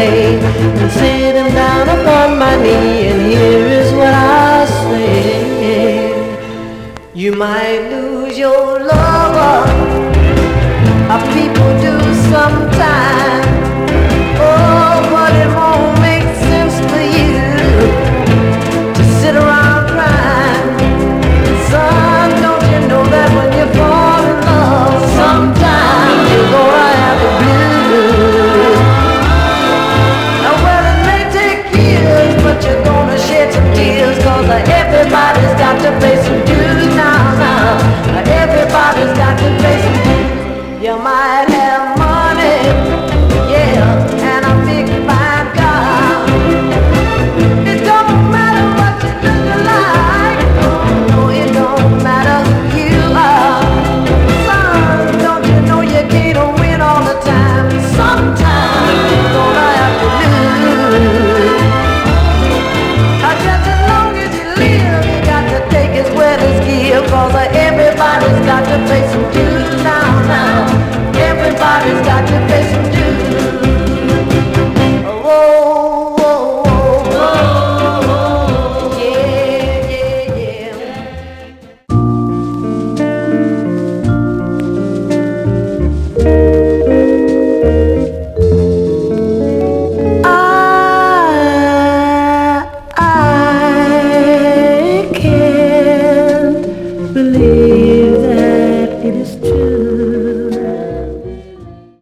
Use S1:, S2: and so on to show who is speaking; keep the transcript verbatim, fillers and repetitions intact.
S1: way and sit him down upon my knee, and here is what I say. You might lose your lover, or people do sometimes.